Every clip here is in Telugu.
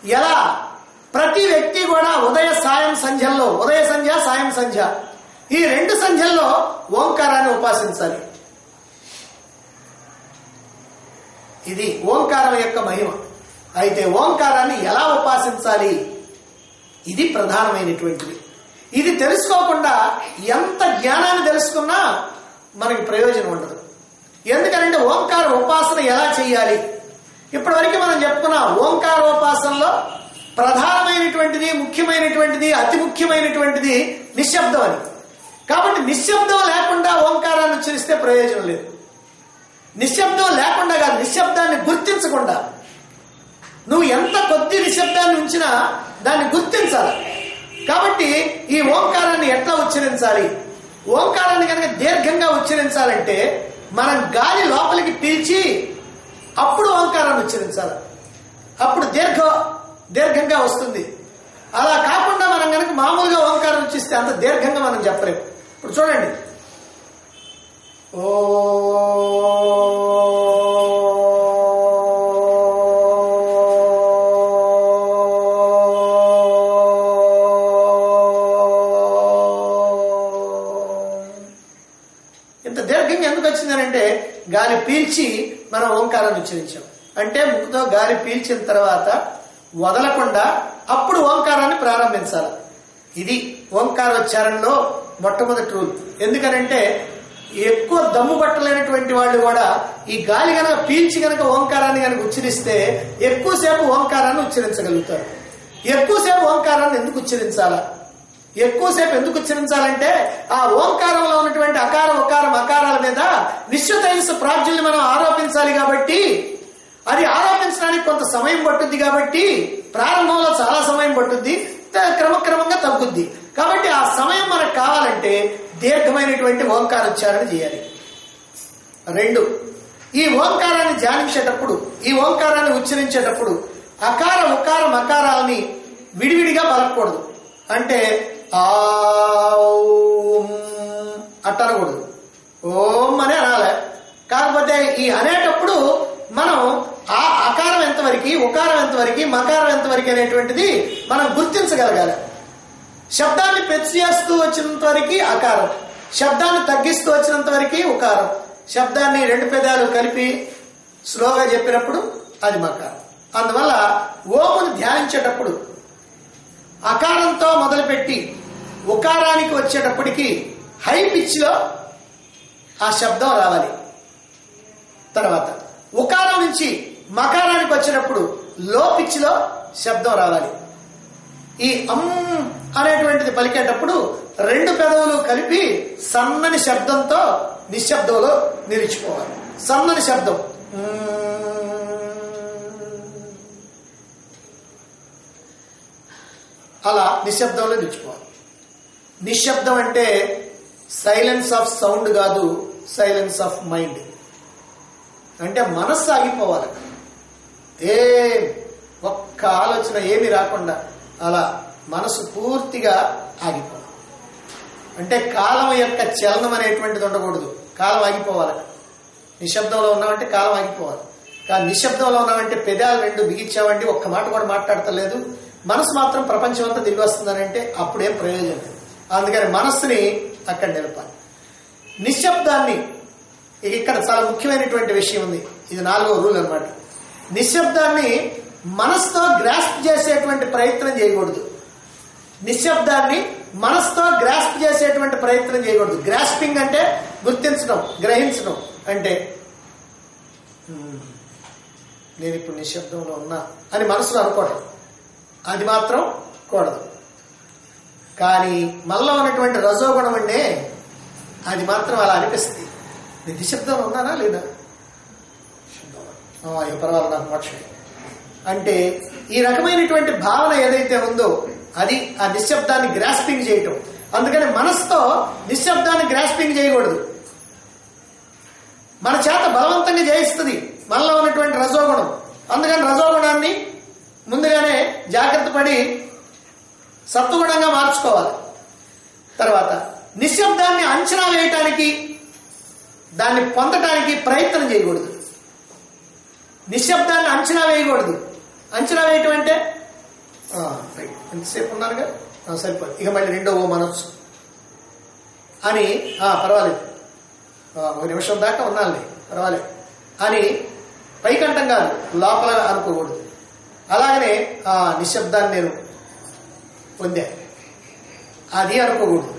ఎలా ప్రతి వ్యక్తి కూడా ఉదయ సంధ్య సాయం సంధ్య ఈ 2 సంధ్యల్లో ఓంకారాన్ని ఉపాసించాలి. ఇది ఓంకారం యొక్క మహిమ. అయితే ఓంకారాన్ని ఎలా ఉపాసించాలి, ఇది ప్రధానమైనటువంటిది. ఇది తెలుసుకోకుండా ఎంత జ్ఞానాన్ని తెలుసుకున్నా మనకి ప్రయోజనం ఉండదు. ఎందుకంటే ఓంకార ఉపాసన ఎలా చేయాలి, ఇప్పటివరకు మనం చెప్పుకున్నాం. ఓంకారోపాసనలో ప్రధానమైనటువంటిది, ముఖ్యమైనటువంటిది, అతి ముఖ్యమైనటువంటిది నిశ్శబ్దం అని. కాబట్టి నిశ్శబ్దం లేకుండా ఓంకారాన్ని ఉచ్చరిస్తే ప్రయోజనం లేదు. నిశ్శబ్దం లేకుండా కాదు, నిశ్శబ్దాన్ని గుర్తించకుండా. నువ్వు ఎంత కొద్ది నిశ్శబ్దాన్ని ఉంచినా దాన్ని గుర్తించాలి. కాబట్టి ఈ ఓంకారాన్ని ఎట్లా ఉచ్చరించాలి, ఓంకారాన్ని కనుక దీర్ఘంగా ఉచ్చరించాలంటే మనం గాలి లోపలికి పీల్చి అప్పుడు ఓంకారాన్ని ఉచ్చరించాలి. అప్పుడు దీర్ఘంగా వస్తుంది. అలా కాకుండా మనం కనుక మామూలుగా ఓంకారం ఉచ్చిస్తే అంత దీర్ఘంగా మనం చెప్పలేము. ఇప్పుడు చూడండి, ఓ ఇంత దీర్ఘంగా ఎందుకు వచ్చిందనంటే గాలి పీల్చి మనం ఓంకారాన్ని ఉచ్చరించాం. అంటే ముక్కుతో గాలి పీల్చిన తర్వాత వదలకుండా అప్పుడు ఓంకారాన్ని ప్రారంభించాలి. ఇది ఓంకారోచ్చారణలో మొట్టమొదటి రూల్. ఎందుకనంటే ఎక్కువ దమ్ము పట్టలేనటువంటి వాళ్ళు కూడా ఈ గాలి గనక పీల్చి గనక ఓంకారాన్ని గనక ఉచ్చరిస్తే ఎక్కువసేపు ఓంకారాన్ని ఉచ్చరించగలుగుతారు. ఎక్కువసేపు ఓంకారాన్ని ఎందుకు ఉచ్చరించాలా, ఎక్కువసేపు ఎందుకు ఉచ్చరించాలంటే ఆ ఓంకారంలో ఉన్నటువంటి అకార ఉకార మకారాల మీద విశ్వతైజస్సు ప్రాజ్ఞల్ని మనం ఆరోపించాలి. కాబట్టి అది ఆరోపించడానికి కొంత సమయం పట్టుద్ది. కాబట్టి ప్రారంభంలో చాలా సమయం పట్టుద్ది, క్రమక్రమంగా తగ్గుద్ది. కాబట్టి ఆ సమయం మనకు కావాలంటే దీర్ఘమైనటువంటి ఓంకారోచ్చారణ చేయాలి. 2, ఈ ఓంకారాన్ని ధ్యానించేటప్పుడు, ఈ ఓంకారాన్ని ఉచ్చరించేటప్పుడు అకార ఉకార మకారాలని విడివిడిగా పలకూడదు. అంటే అట్టనకూడదు, ఓం అని అనాలి. కాకపోతే ఈ అనేటప్పుడు మనం ఆ అకారం ఎంతవరకు, ఉకారం ఎంతవరకు, మకారం ఎంతవరకు అనేటువంటిది మనం గుర్తించగలగాలి. శబ్దాన్ని పెంచి చేస్తూ వచ్చినంత వరకు అకారం, శబ్దాన్ని తగ్గిస్తూ వచ్చినంత వరకు ఉకారం, శబ్దాన్ని 2 పెదాలు కలిపి స్లోగా చెప్పినప్పుడు అది మకారం. అందువల్ల ఓమును ధ్యానించేటప్పుడు అకారంతో మొదలుపెట్టి ఉకారానికి వచ్చేటప్పటికి హై పిచ్ లో ఆ శబ్దం రావాలి. తర్వాత ఉకారం నుంచి మకారానికి వచ్చేటప్పుడు లో పిచ్ లో శబ్దం రావాలి. ఈ అనేటువంటిది పలికేటప్పుడు 2 పెదవులు కలిపి సన్నని శబ్దంతో నిశ్శబ్దంలో నిలిచిపోవాలి. సన్నని శబ్దం అలా నిశ్శబ్దంలో నిలిచిపోవాలి. నిశ్శబ్దం అంటే సైలెన్స్ ఆఫ్ సౌండ్ కాదు, సైలెన్స్ ఆఫ్ మైండ్. అంటే మనస్సు ఆగిపోవాలి. ఒక్క ఆలోచన ఏమి రాకుండా అలా మనసు పూర్తిగా ఆగిపోవాలి. అంటే కాలం యొక్క చలనం అనేటువంటిది ఉండకూడదు, కాలం ఆగిపోవాలి. నిశ్శబ్దంలో ఉన్నామంటే కాలం ఆగిపోవాలి. కానీ నిశ్శబ్దంలో ఉన్నామంటే పెదాలు 2 బిగించామండి, ఒక్క మాట కూడా మాట్లాడతలేదు, మనసు మాత్రం ప్రపంచం అంతా తిరిగి వస్తుందనంటే అప్పుడేం ప్రయోజనం లేదు. అందుకని మనస్సుని అక్కడ నిలపాలి. నిశ్శబ్దాన్ని, ఇక్కడ చాలా ముఖ్యమైనటువంటి విషయం ఉంది. ఇది 4వ రూల్ అన్నమాట. నిశ్శబ్దాన్ని మనసుతో గ్రాస్ప్ చేసేటువంటి ప్రయత్నం చేయకూడదు. నిశ్శబ్దాన్ని మనసుతో గ్రాస్ప్ చేసేటువంటి ప్రయత్నం చేయకూడదు. గ్రాస్పింగ్ అంటే గుర్తించడం, గ్రహించడం. అంటే నేను ఇప్పుడు నిశ్శబ్దంలో ఉన్నా అని మనసులో అనుకోవడం, అది మాత్రం కూడదు. కానీ మనలో ఉన్నటువంటి రజోగుణం అంటే అది మాత్రం అలా అనిపిస్తుంది. నేను నిశ్శబ్దంలో ఉన్నానా లేదా, పర్వాలేదు నాకు మోక్షం అంటే ఈ రకమైనటువంటి భావన ఏదైతే ఉందో అది ఆ నిశ్శబ్దాన్ని గ్రాస్పింగ్ చేయటం. అందుకని మనసుతో నిశ్శబ్దాన్ని గ్రాస్పింగ్ చేయకూడదు. మన చేత బలవంతంగా జయిస్తుంది మనలో ఉన్నటువంటి రజోగుణం. అందుకని రజోగుణాన్ని ముందుగానే జాగ్రత్త పడి సత్వగుణంగా మార్చుకోవాలి. తర్వాత నిశ్శబ్దాన్ని అంచనా వేయటానికి, దాన్ని పొందటానికి ప్రయత్నం చేయకూడదు. నిశ్శబ్దాన్ని అంచనా వేయకూడదు. అంచనా వేయటం అంటే ఎంతసేపు ఉన్నారుగా, సరిపోదు. ఇక మళ్ళీ రెండో ఓం అనొచ్చు అని, పర్వాలేదు 1 నిమిషం దాకా ఉన్నానులే పర్వాలేదు అని పైకంఠం కాదు, లోపల అనుకోకూడదు. అలాగనే నిశ్శబ్దాన్ని నేను పొందా అది అనుకోకూడదు.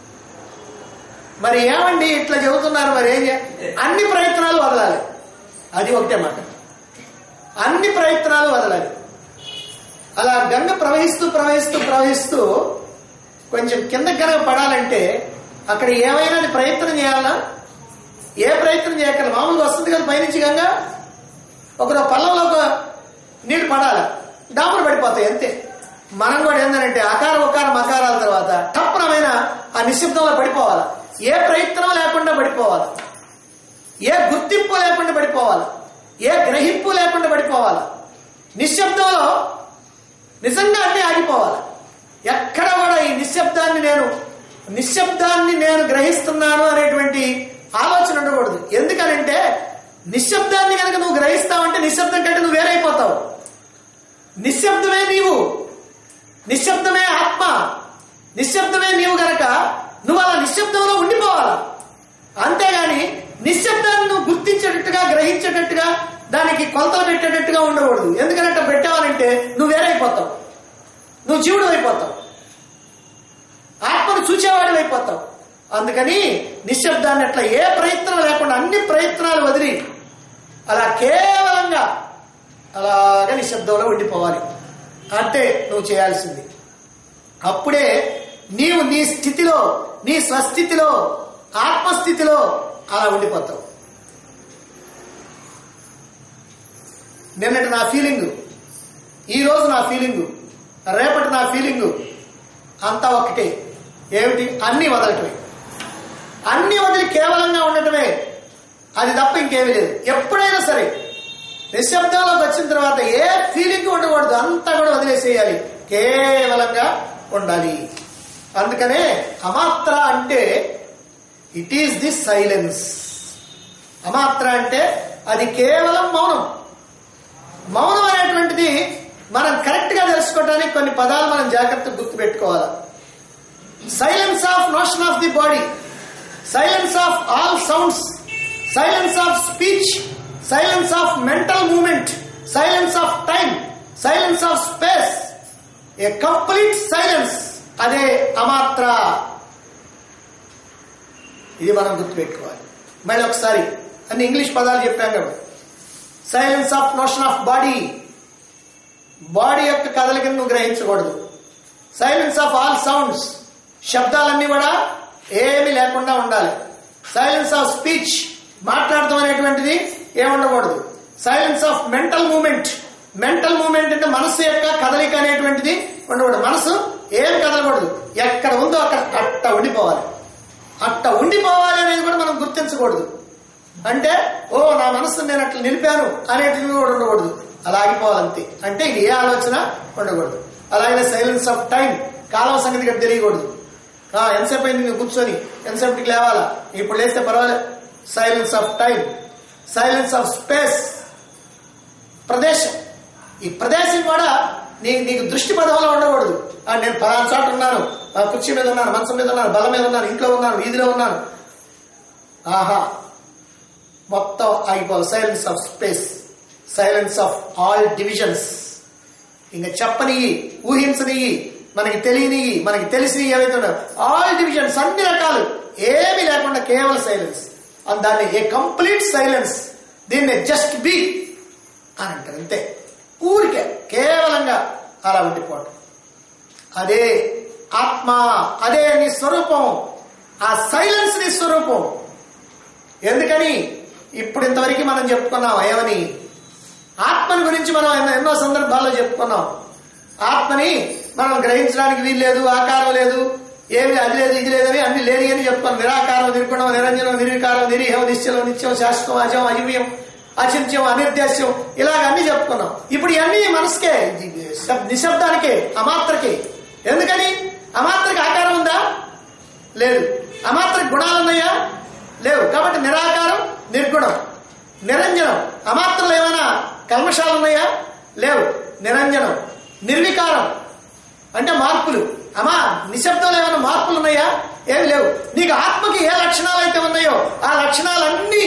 మరి ఏమండి ఇట్లా చెబుతున్నారు, మరి ఏం అన్ని ప్రయత్నాలు వదలాలి. అది ఒకటే మాట, అన్ని ప్రయత్నాలు వదలాలి. అలా గంగ ప్రవహిస్తూ ప్రవహిస్తూ ప్రవహిస్తూ కొంచెం కిందకి కనుక పడాలంటే అక్కడ ఏమైనా ప్రయత్నం చేయాలా? ఏ ప్రయత్నం చేయక్కర్లేదు. మామూలుగా వస్తుంది కదా పైనుంచి గంగ, ఒక పల్లంలో ఒక నీళ్లు పడాలి, డాములు పడిపోతాయి అంతే. మనం కూడా ఏంటంటే అకారం ఉకారం అకారాల తర్వాత టప్పునమైన ఆ నిశ్శబ్దంలో పడిపోవాలి. ఏ ప్రయత్నం లేకుండా పడిపోవాలి, ఏ గుర్తింపు లేకుండా పడిపోవాలి, ఏ గ్రహింపు లేకుండా పడిపోవాలి. నిశ్శబ్దంలో నిజంగా అన్నీ ఆగిపోవాలి. ఎక్కడ కూడా ఈ నిశ్శబ్దాన్ని నేను గ్రహిస్తున్నాను అనేటువంటి ఆలోచన ఉండకూడదు. ఎందుకనంటే నిశ్శబ్దాన్ని కనుక నువ్వు గ్రహిస్తావంటే నిశ్శబ్దం కంటే నువ్వు వేరైపోతావు. నిశ్శబ్దమే నీవు, నిశ్శబ్దమే ఆత్మ, నిశ్శబ్దమే నీవు గనక నువ్వు అలా నిశ్శబ్దంలో ఉండిపోవాలా. అంతేగాని నిశ్శబ్దాన్ని నువ్వు గుర్తించేటట్టుగా గ్రహించేటట్టుగా దానికి కొలతలు పెట్టేటట్టుగా ఉండకూడదు. ఎందుకంటే పెట్టావాలంటే నువ్వు వేరైపోతావు, నువ్వు జీవుడు అయిపోతావు, ఆత్మను చూచేవాడు అయిపోతావు. అందుకని నిశ్శబ్దాన్ని అట్లా ఏ ప్రయత్నం లేకుండా అన్ని ప్రయత్నాలు వదిలి అలా కేవలంగా అలాగే నిశ్శబ్దంలో ఉండిపోవాలి. అంటే నువ్వు చేయాల్సింది. అప్పుడే నీవు నీ స్థితిలో, నీ స్వస్థితిలో, ఆత్మస్థితిలో అలా ఉండిపోతావు. నిన్నటి నా ఫీలింగు, ఈరోజు నా ఫీలింగు, రేపటి నా ఫీలింగు అంతా ఒకటే. ఏమిటి? అన్నీ వదలటమే, అన్ని వదిలి కేవలంగా ఉండటమే. అది తప్ప ఇంకేమీ లేదు. ఎప్పుడైనా సరే నిశ్శబ్దంలోకి వచ్చిన తర్వాత ఏ ఫీలింగ్ ఉండకూడదు, అంతా కూడా వదిలేసేయాలి, కేవలంగా ఉండాలి. అందుకనే అమాత్ర అంటే ఇట్ ఈస్ ది సైలెన్స్. అమాత్ర అంటే అది కేవలం మౌనం. మౌనం అనేటువంటిది మనం కరెక్ట్ గా తెలుసుకోవడానికి కొన్ని పదాలు మనం జాగ్రత్తగా గుర్తు పెట్టుకోవాలి. Silence of notion of the body, silence of all sounds, silence of speech, silence of mental movement, silence of time, silence of space, a complete silence. అదే అమాత్ర. ఇది మనం గుర్తుపెట్టుకోవాలి. మళ్ళీ ఒకసారి అన్ని ఇంగ్లీష్ పదాలు చెప్పాం కదా. Silence of notion of body, body యొక్క కదలికను నువ్వు గ్రహించకూడదు. సైలెన్స్ ఆఫ్ ఆల్ సౌండ్స్, శబ్దాలన్నీ కూడా ఏమీ లేకుండా ఉండాలి. సైలెన్స్ ఆఫ్ స్పీచ్, మాట్లాడటం అనేటువంటిది ఏముండకూడదు. Silence of mental movement, mental movement అంటే మనసు యొక్క కదలిక అనేటువంటిది ఉండకూడదు. మనసు ఏం కదలకూడదు, ఎక్కడ ఉందో అక్కడ అట్ట ఉండిపోవాలి. అట్ట ఉండిపోవాలి అనేది కూడా మనం గుర్తించకూడదు. అంటే నా మనసు నేను అట్లా నిలిపాను అనేటివి కూడా ఉండకూడదు, అలా ఆగిపోవాలంతే. అంటే ఇది ఏ ఆలోచన ఉండకూడదు. అలాగే సైలెన్స్ ఆఫ్ టైం, కాలం సంగతి ఇక్కడ తెలియకూడదు. ఎంతసేపు అయింది నువ్వు కూర్చొని, ఎంతసేపటికి లేవాలా, ఇప్పుడు లేస్తే పర్వాలేదు. Silence of time, silence of space, ప్రదేశం. ఈ ప్రదేశం కూడా నీకు దృష్టి పదంలో ఉండకూడదు. నేను పలానా చోట ఉన్నాను, కుర్చీ మీద ఉన్నాను, మంచం మీద ఉన్నాను, బల్ల మీద ఉన్నాను, ఇంట్లో ఉన్నాను, వీధిలో ఉన్నాను, మొత్తం ఆగిపోవాలి. Silence of space, silence of all divisions. ఇంకా చెప్పనివి, ఊహించనివి, మనకి తెలియనివి, మనకి తెలిసినవి ఏవైతే ఉన్నాయో ఆల్ డివిజన్స్, అన్ని రకాలు ఏమీ లేకుండా కేవలం సైలెన్స్. దాన్ని ఏ కంప్లీట్ సైలెన్స్, దీన్ని జస్ట్ బీ అని అంటారు అంతే. ఊరికే కేవలంగా అలా ఉండిపోవటం. అదే ఆత్మ, అదే నీ స్వరూపం. ఆ సైలెన్స్ నీ స్వరూపం. ఎందుకని ఇప్పుడు ఇంతవరకు మనం చెప్పుకున్నాం ఏమని? ఆత్మని గురించి మనం ఎన్నో సందర్భాల్లో చెప్పుకున్నాం. ఆత్మని మనం గ్రహించడానికి వీలు లేదు, ఆకారం లేదు, ఏమి అది లేదు ఇది లేదని అన్ని లేని అని చెప్పుకున్నాం. నిరాకారం, నిర్గుణం, నిరంజనం, నిర్వికారం, నిరీహం, నిశ్చలం, నిత్యం, శాశ్వతం, అజం, అజీవ్యం, అచింత్యం, అనిర్దేశ్యం, ఇలాగ అన్ని చెప్పుకున్నాం. ఇప్పుడు ఇవన్నీ మనసుకే, నిశ్శబ్దానికే, అమాత్రకే. ఎందుకని? అమాత్రకి ఆకారం ఉందా? లేదు. అమాత్రకి గుణాలు ఉన్నాయా? లేవు. కాబట్టి నిరాకారం, నిర్గుణం, నిరంజనం. అమాత్రలు ఏమైనా కల్మషాలు ఉన్నాయా? లేవు. నిరంజనం. నిర్వికారం అంటే మార్పులు. అమ్మా నిశ్శబ్దంలో ఏమైనా మార్పులు ఉన్నాయా? ఏమి లేవు. నీకు ఆత్మకి ఏ లక్షణాలు అయితే ఉన్నాయో ఆ లక్షణాలన్నీ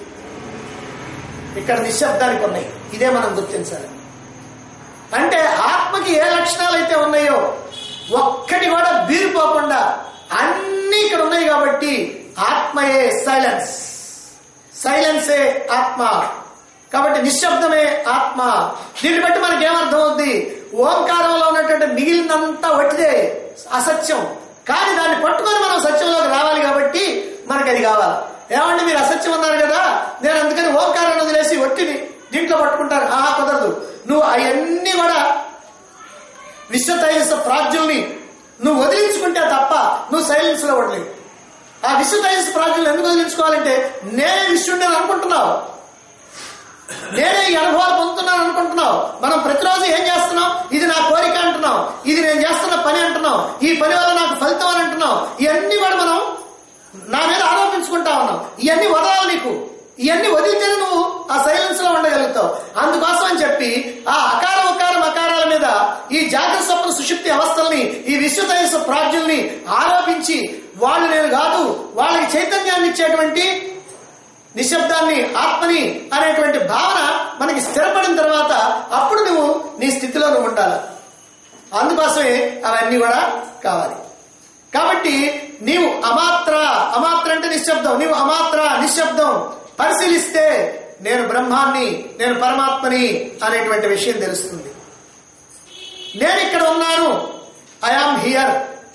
ఇక్కడ నిశ్శబ్దానికి ఉన్నాయి. ఇదే మనం గుర్తించాలి. అంటే ఆత్మకి ఏ లక్షణాలు అయితే ఉన్నాయో ఒక్కటి కూడా బీరిపోకుండా అన్ని ఇక్కడ ఉన్నాయి. కాబట్టి ఆత్మయే సైలెన్స్, సైలెన్సే ఆత్మ. కాబట్టి నిశ్శబ్దమే ఆత్మ. దీన్ని బట్టి మనకి ఏమర్థం అవుద్ది? ఓంకారంలో ఉన్నటువంటి మిగిలినంతా వట్టిదే, అసత్యం. కానీ దాన్ని పట్టుకొని మనం సత్యంలోకి రావాలి. కాబట్టి మనకి అది కావాలి. ఏమంటే మీరు అసత్యం అన్నారు కదా, నేను అందుకని ఓంకారాన్ని వదిలేసి ఒట్టిని దీంట్లో పట్టుకుంటారు. కుదరదు. నువ్వు అవన్నీ కూడా విశ్వతైజస ప్రాజ్ఞుల్ని నువ్వు వదిలించుకుంటే తప్ప నువ్వు సైలెన్స్ లో ఉండలేవు. ఆ విశ్వతైజస ప్రాజ్ఞులను ఎందుకు వదిలించుకోవాలంటే నేనే విశ్వని అనుకుంటున్నావు, నేనే ఈ అనుభవాలు పొందుతున్నాను అనుకుంటున్నావు. మనం ప్రతిరోజు ఏం చేస్తున్నాం? ఇది నా కోరిక అంటున్నాం, ఇది నేను చేస్తున్న పని అంటున్నాం, ఈ పని వల్ల నాకు ఫలితం అని అంటున్నాం. ఇవన్నీ కూడా మనం నా మీద ఆరోపించుకుంటా ఉన్నాం. ఇవన్నీ వదలాలి నీకు. ఇవన్నీ వదిలితేనే నువ్వు ఆ సైలెన్స్ లో ఉండగలుగుతావు. అందుకోసం అని చెప్పి ఆ అకార ఉకార మకారాల మీద ఈ జాగ్రత్త స్వప్న సుషుప్తి అవస్థల్ని, ఈ విశ్వతైజస ప్రాజ్ఞుల్ని ఆరోపించి వాళ్ళు నేను కాదు, వాళ్ళకి చైతన్యాన్ని ఇచ్చేటువంటి నిశ్శబ్దాన్ని, ఆత్మని అనేటువంటి భావన మనకి స్థిరపడిన తర్వాత అప్పుడు నువ్వు నీ స్థితిలో నువ్వు ఉండాలి. అందుకోసమే అవన్నీ కూడా కావాలి. కాబట్టి నీవు అమాత్ర, అమాత్ర అంటే నిశ్శబ్దం, నీవు అమాత్ర నిశ్శబ్దం పరిశీలిస్తే నేను బ్రహ్మాన్ని, నేను పరమాత్మని అనేటువంటి విషయం తెలుస్తుంది. నేను ఇక్కడ ఉన్నాను, ఐ ఆమ్ హియర్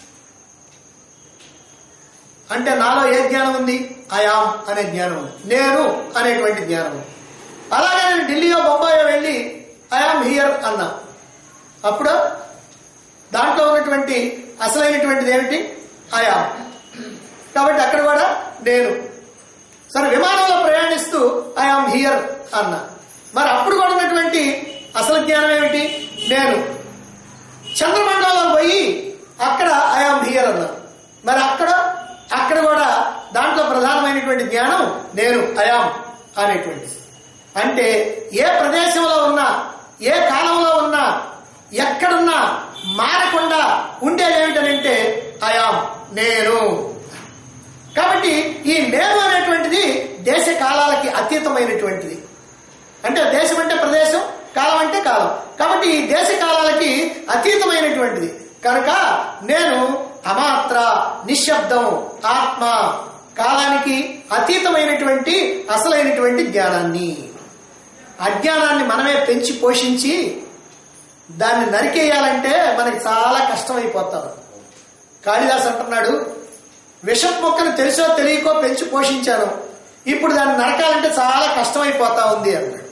అంటే నాలో ఏ జ్ఞానం ఉంది? ఐ ఆమ్ అనే జ్ఞానం ఉంది, నేను అనేటువంటి జ్ఞానం ఉంది. అలాగే నేను ఢిల్లీయో బొంబాయో వెళ్ళి ఐ ఆమ్ హియర్ అన్నా, అప్పుడు దాంట్లో ఉన్నటువంటి అసలైనటువంటిది ఏమిటి? I am. కాబట్టి అక్కడ కూడా నేను. సరే విమానంలో ప్రయాణిస్తూ ఐ ఆమ్ హియర్ అన్నా, మరి అప్పుడు కూడా ఉన్నటువంటి అసలు జ్ఞానం ఏమిటి? నేను. చంద్రమండలంలో పోయి అక్కడ ఐ ఆమ్ హియర్ అన్నా, మరి అక్కడ కూడా దాంట్లో ప్రధానమైనటువంటి జ్ఞానం నేను, ఐ ఆమ్ అనేటువంటిది. అంటే ఏ ప్రదేశంలో ఉన్నా, ఏ కాలంలో ఉన్నా, ఎక్కడున్నా మారకుండా ఉండేది ఏమిటనంటే ఐ ఆమ్, నేను. కాబట్టి ఈ నేను అనేటువంటిది దేశ కాలాలకి అతీతమైనటువంటిది. అంటే దేశం అంటే ప్రదేశం, కాలం అంటే కాలం. కాబట్టి ఈ దేశ కాలాలకి అతీతమైనటువంటిది కనుక నేను అమాత్ర, నిశ్శబ్దం, ఆత్మ, కాలానికి అతీతమైనటువంటి అసలైనటువంటి జ్ఞానాన్ని. అజ్ఞానాన్ని మనమే పెంచి పోషించి దాన్ని నరికేయాలంటే మనకి చాలా కష్టమైపోతాం. కాళిదాస్ అంటున్నాడు, విషం మొక్కను తెలుసో తెలియకో పెంచి పోషించాను, ఇప్పుడు దాన్ని నరకాలంటే చాలా కష్టమైపోతా ఉంది అన్నాడు.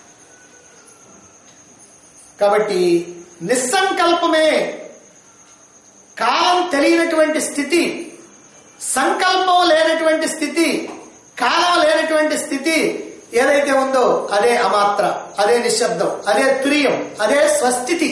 కాబట్టి నిస్సంకల్పమే కాలం తెలియనటువంటి స్థితి, సంకల్పం లేనటువంటి స్థితి, కాలం లేనటువంటి స్థితి ఏదైతే ఉందో అదే అమాత్ర, అదే నిశ్శబ్దం, అదే తురియం, అదే స్వస్థితి.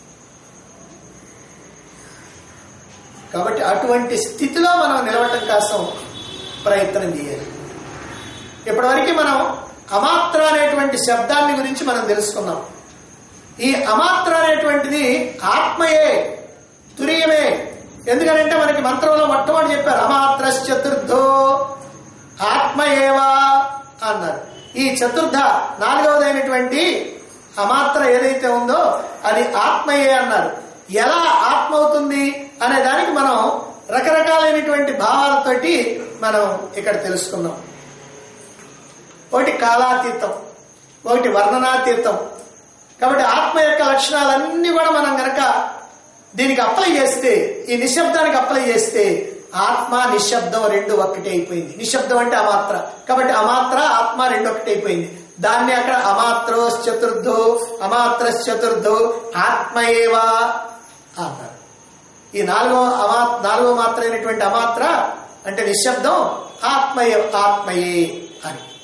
కాబట్టి అటువంటి స్థితిలో మనం నిలవటం కోసం ప్రయత్నం చేయాలి. ఇప్పటివరకు మనం అమాత్ర అనేటువంటి శబ్దాన్ని గురించి మనం తెలుసుకున్నాం. ఈ అమాత్ర అనేటువంటిది ఆత్మయే, తురియమే. ఎందుకంటే మనకి మంత్రంలో మొట్టమొదటి చెప్పారు అమాత్ర చతుర్థో ఆత్మయేవా అన్నారు. ఈ చతుర్థ నాలుగవదైనటువంటి అమాత్ర ఏదైతే ఉందో అది ఆత్మయే అన్నారు. ఎలా ఆత్మ అవుతుంది అనే దానికి మనం రకరకాలైనటువంటి భావాలతోటి మనం ఇక్కడ తెలుసుకున్నాం. ఒకటి కాలాతీతం, ఒకటి వర్ణనాతీతం. కాబట్టి ఆత్మ యొక్క లక్షణాలన్నీ కూడా మనం గనక దీనికి అప్లై చేస్తే, ఈ నిశ్శబ్దానికి అప్లై చేస్తే ఆత్మ నిశ్శబ్దం రెండు ఒక్కటే అయిపోయింది. నిశ్శబ్దం అంటే అమాత్ర, కాబట్టి అమాత్ర ఆత్మ రెండు ఒక్కటే అయిపోయింది. దాన్ని అక్కడ అమాత్రోశ్చతుర్థో, అమాత్రశ్చతుర్థో ఆత్మయేవా అన్నారు. ఈ నాలుగో మాత్ర అయినటువంటి అమాత్ర అంటే నిశ్శబ్దం ఆత్మయే అని.